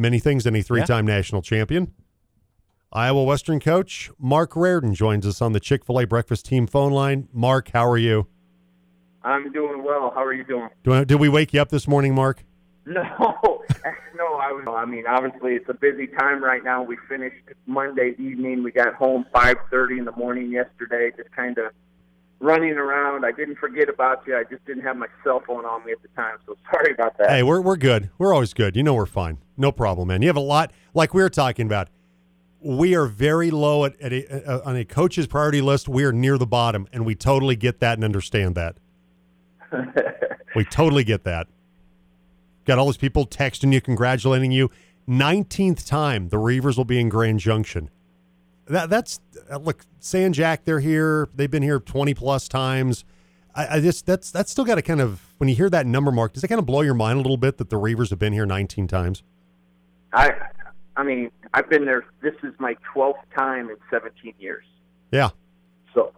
many things, and a three-time national champion. Iowa Western coach Mark Reardon joins us on the Chick-fil-A Breakfast Team phone line. Mark, how are you? I'm doing well. How are you doing? Did we wake you up this morning, Mark? No. Obviously it's a busy time right now. We finished Monday evening. We got home 5:30 in the morning yesterday, just kind of running around. I didn't forget about you. I just didn't have my cell phone on me at the time, so sorry about that. Hey, we're good. We're always good. You know we're fine. No problem, man. You have a lot, like we were talking about. We are very low on a coach's priority list. We are near the bottom, and we totally get that and understand that. We totally get that. Got all these people texting you, congratulating you. 19th time the Reavers will be in Grand Junction. That's look, San Jack, they're here. They've been here 20-plus times. That's still got to kind of, when you hear that number, Mark, does that kind of blow your mind a little bit that the Reavers have been here 19 times? I mean, I've been there. This is my 12th time in 17 years. Yeah. So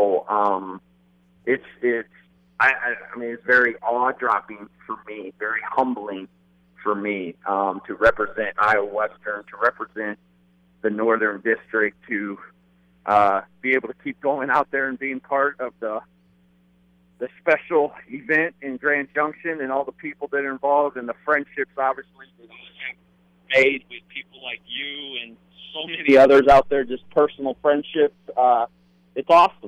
it's very awe-dropping for me, very humbling for me to represent Iowa Western, to represent the Northern District, to be able to keep going out there and being part of the special event in Grand Junction and all the people that are involved and the friendships, obviously, that I have made with people like you and so many others out there, just personal friendships. It's awesome.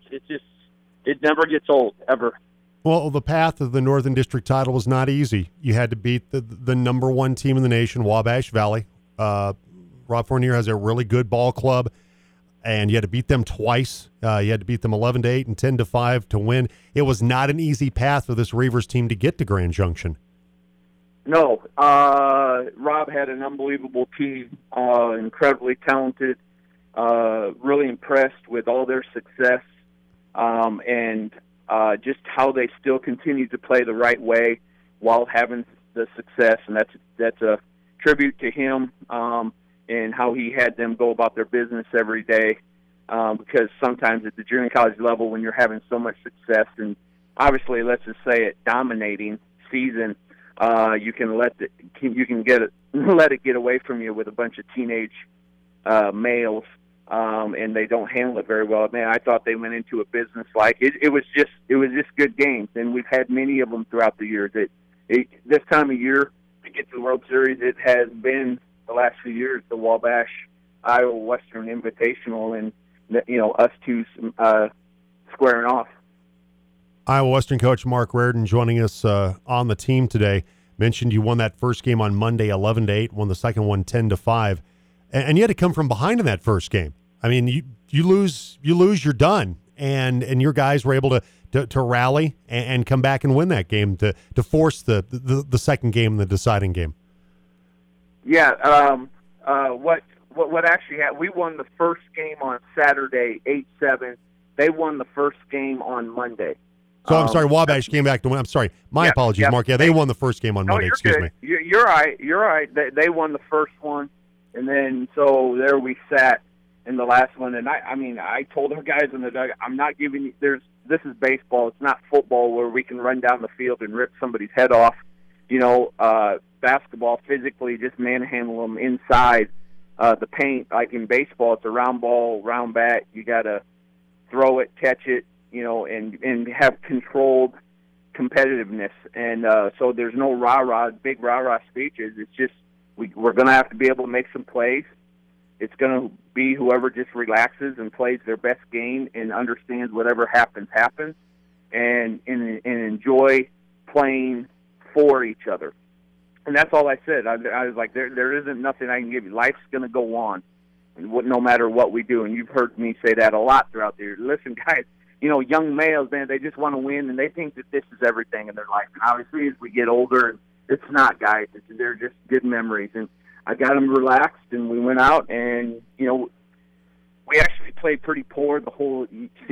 It never gets old, ever. Well, the path of the Northern District title was not easy. You had to beat the number one team in the nation, Wabash Valley. Rob Fournier has a really good ball club, and you had to beat them twice. You had to beat them 11-8 and 10-5 to win. It was not an easy path for this Reavers team to get to Grand Junction. No. Rob had an unbelievable team, incredibly talented, really impressed with all their success, and just how they still continue to play the right way while having the success, and that's a tribute to him and how he had them go about their business every day. Because sometimes at the junior college level, when you're having so much success, and obviously, let's just say it, dominating season, you can let it get away from you with a bunch of teenage males. And they don't handle it very well. Man, I thought they went into a business like it was just good games, and we've had many of them throughout the years. This time of year to get to the World Series, it has been the last few years the Wabash Iowa Western Invitational, and us two squaring off. Iowa Western coach Mark Reardon joining us on the team today. Mentioned you won that first game on Monday 11-8, won the second one 10-5, and you had to come from behind in that first game. I mean, you lose, you're done, and your guys were able to rally and come back and win that game to force the second game, the deciding game. Yeah. What actually happened? We won the first game on Saturday 8-7. They won the first game on Monday. So I'm sorry, Wabash came back to win. I'm sorry, my apologies, Mark. Yeah, they won the first game on Monday. Excuse me. You're right. You're right. They won the first one, and then so there we sat in the last one. And I told our guys in the dugout, I'm not giving you. This is baseball. It's not football where we can run down the field and rip somebody's head off. Basketball, physically just manhandle them inside the paint. Like in baseball, it's a round ball, round bat. You got to throw it, catch it, and have controlled competitiveness. And so there's no big rah-rah speeches. It's just we're going to have to be able to make some plays. It's going to be whoever just relaxes and plays their best game and understands whatever happens, and enjoy playing for each other. And that's all I said. I was like, there isn't nothing I can give you. Life's going to go on, no matter what we do. And you've heard me say that a lot throughout the years. Listen, guys, young males, man, they just want to win, and they think that this is everything in their life. And obviously, as we get older, it's not, guys. They're just good memories. And I got them relaxed, and we went out, and, we actually played pretty poor the whole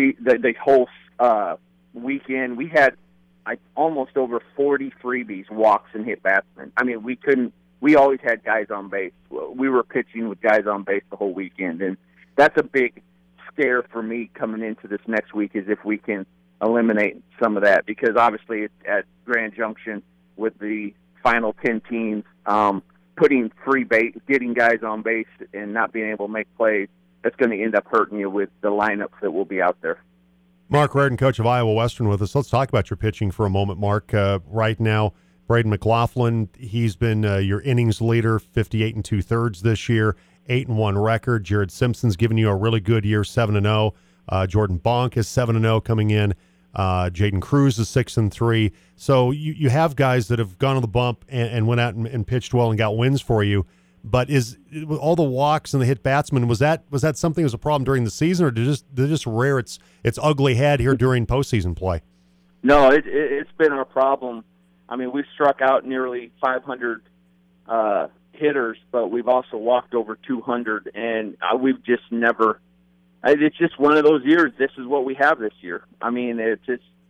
weekend. We had almost over 40 freebies, walks, and hit batsmen. I mean, we always had guys on base. We were pitching with guys on base the whole weekend, and that's a big scare for me coming into this next week, is if we can eliminate some of that, because obviously at Grand Junction with the final 10 teams, putting free base, getting guys on base and not being able to make plays, that's going to end up hurting you with the lineups that will be out there. Mark Reardon, coach of Iowa Western, with us. Let's talk about your pitching for a moment, Mark. Right now, Braden McLaughlin, he's been your innings leader, 58 2/3 this year, 8-1 record. Jared Simpson's given you a really good year, 7-0. Jordan Bonk is 7-0 coming in. Jaden Cruz is 6-3. So you have guys that have gone on the bump and went out and pitched well and got wins for you. But with all the walks and the hit batsmen, was that something that was a problem during the season, or did it just rear its ugly head here during postseason play? No, it's been our problem. I mean, we've struck out nearly 500 hitters, but we've also walked over 200, and we've just never. It's just one of those years. This is what we have this year. I mean, it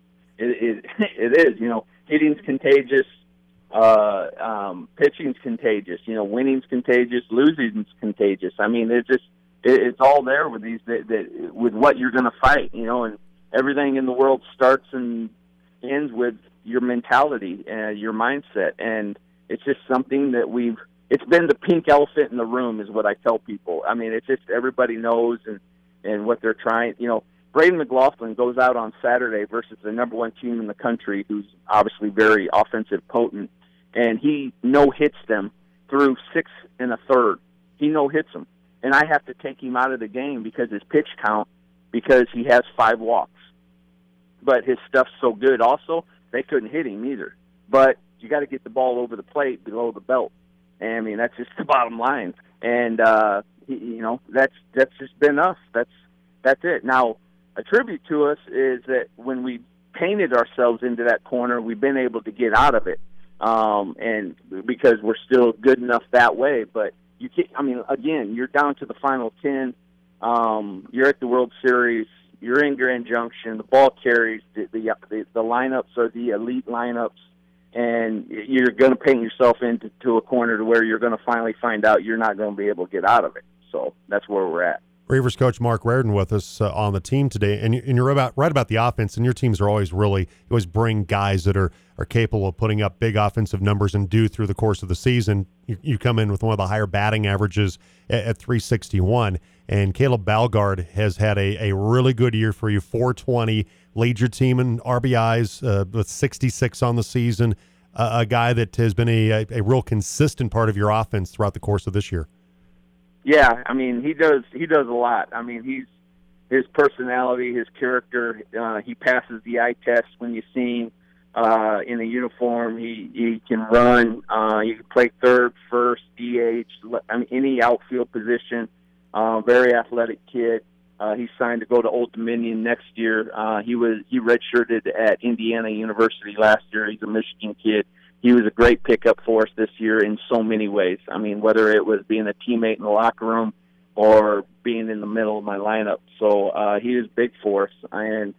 is. You know, hitting's contagious. Pitching's contagious. You know, winning's contagious. Losing's contagious. I mean, it's all there with these with what you're going to fight. You know, and everything in the world starts and ends with your mentality and your mindset. And it's just something that it's been the pink elephant in the room, is what I tell people. I mean, it's just everybody knows and what they're trying. You know, Braden McLaughlin goes out on Saturday versus the number one team in the country, who's obviously very offensive potent, and he no-hits them through 6 1/3. He no-hits them. And I have to take him out of the game because his pitch count, because he has 5 walks. But his stuff's so good also, they couldn't hit him either. But you got to get the ball over the plate below the belt. And, I mean, that's just the bottom line. And, you know, that's just been us. That's it. Now, a tribute to us is that when we painted ourselves into that corner, we've been able to get out of it. And because we're still good enough that way. But you can't, I mean, again, you're down to the final 10. You're at the World Series. You're in Grand Junction. The ball carries. The lineups are the elite lineups. And you're going to paint yourself into a corner to where you're going to finally find out you're not going to be able to get out of it. So that's where we're at. Reavers coach Mark Reardon with us on the team today, and you're right about the offense. And your teams are always bring guys that are capable of putting up big offensive numbers and do through the course of the season. You come in with one of the higher batting averages at 361, and Caleb Balgard has had a really good year for you, 420, leads your team in RBIs with 66 on the season. A guy that has been a real consistent part of your offense throughout the course of this year. Yeah, I mean, he does a lot. I mean, his personality, his character, he passes the eye test when you see him in a uniform. He can run. He can play third, first, DH, I mean, any outfield position. Very athletic kid. He's signed to go to Old Dominion next year. He redshirted at Indiana University last year. He's a Michigan kid. He was a great pickup for us this year in so many ways. I mean, whether it was being a teammate in the locker room or being in the middle of my lineup. So he is big for us. And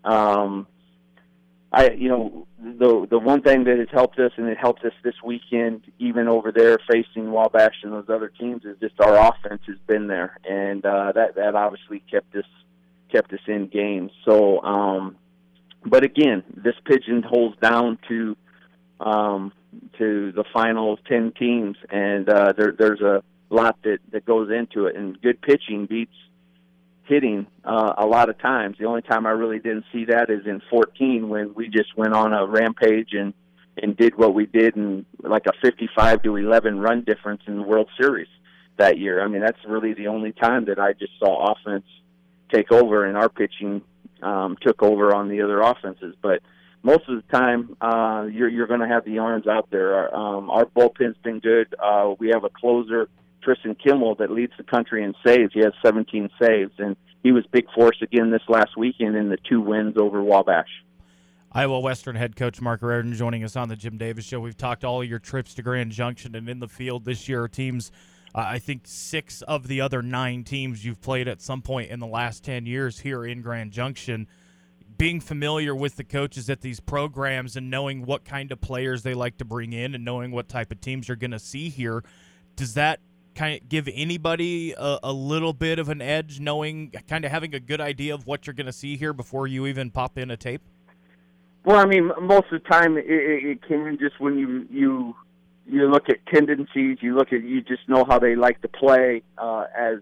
the one thing that has helped us, and it helped us this weekend, even over there facing Wabash and those other teams, is just our offense has been there, and that obviously kept us in games. So, but again, this pigeonholes down to the final 10 teams, and there's a lot that goes into it, and good pitching beats hitting a lot of times. The only time I really didn't see that is in 14, when we just went on a rampage and did what we did, and like a 55-11 run difference in the World Series that year. I mean, that's really the only time that I just saw offense take over, and our pitching took over on the other offenses. But most of the time, you're going to have the arms out there. Our bullpen's been good. We have a closer, Tristan Kimmel, that leads the country in saves. He has 17 saves, and he was big for us again this last weekend in the 2 wins over Wabash. Iowa Western head coach Mark Reardon joining us on the Jim Davis Show. We've talked all your trips to Grand Junction and in the field this year. Teams, I think 6 of the other 9 teams you've played at some point in the last 10 years here in Grand Junction. Being familiar with the coaches at these programs and knowing what kind of players they like to bring in and knowing what type of teams you're going to see here, does that kind of give anybody a little bit of an edge, knowing, kind of having a good idea of what you're going to see here before you even pop in a tape? Well, I mean, most of the time it can, just when you you look at tendencies, you just know how they like to play as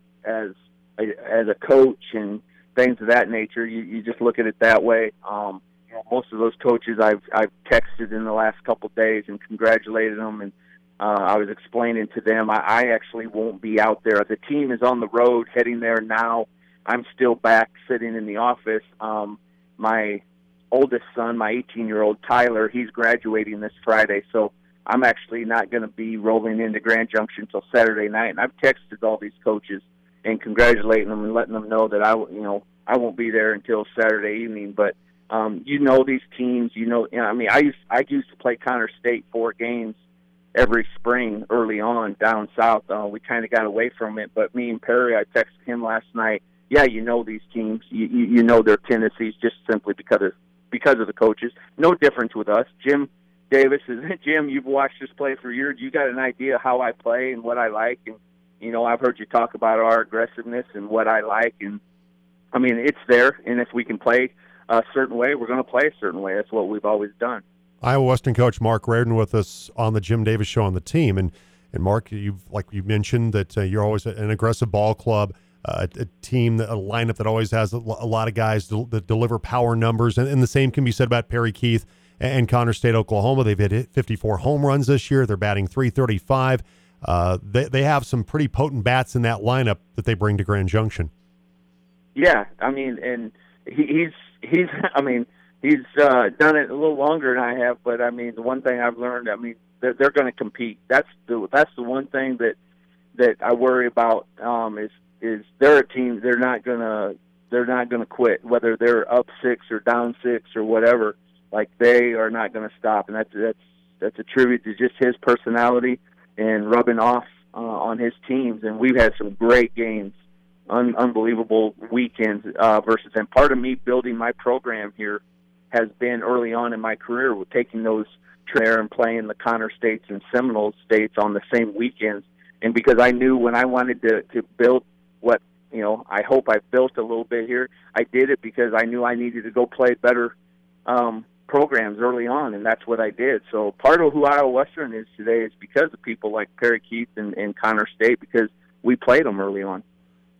a coach and things of that nature. You just look at it that way. Most of those coaches I've texted in the last couple of days and congratulated them, and I was explaining to them I actually won't be out there. The team is on the road heading there now. I'm still back sitting in the office. My oldest son, my 18-year-old Tyler, he's graduating this Friday, so I'm actually not going to be rolling into Grand Junction until Saturday night. And I've texted all these coaches and congratulating them and letting them know that I won't be there until Saturday evening. But these teams. I used to play Connor State 4 games every spring early on down south. We kind of got away from it, but me and Perry, I texted him last night. Yeah, these teams. You know their tendencies just simply because of the coaches. No difference with us. Jim Davis Jim, you've watched us play for years. You got an idea how I play and what I like, and I've heard you talk about our aggressiveness and what I like, and I mean it's there. And if we can play a certain way, we're going to play a certain way. That's what we've always done. Iowa Western coach Mark Reardon with us on the Jim Davis Show on the team, and Mark, you mentioned that you're always an aggressive ball club. A team, a lineup that always has a lot of guys that deliver power numbers, and the same can be said about Perry Keith and Connor State, Oklahoma. They've hit 54 home runs this year. They're batting .335. They have some pretty potent bats in that lineup that they bring to Grand Junction. Yeah, I mean, and he's done it a little longer than I have, but I mean, the one thing I've learned, I mean, they're going to compete. That's the one thing that I worry about is they're a team. They're not gonna quit, whether they're up 6 or down 6 or whatever. Like, they are not going to stop, and that's a tribute to just his personality and rubbing off on his teams. And we've had some great games, unbelievable weekends versus them. Part of me building my program here has been early on in my career with taking those there and playing the Connor States and Seminole States on the same weekends. And because I knew when I wanted to build what, I hope I built a little bit here, I did it because I knew I needed to go play better programs early on, and that's what I did. So part of who Iowa Western is today is because of people like Perry Keith and Connor State, because we played them early on.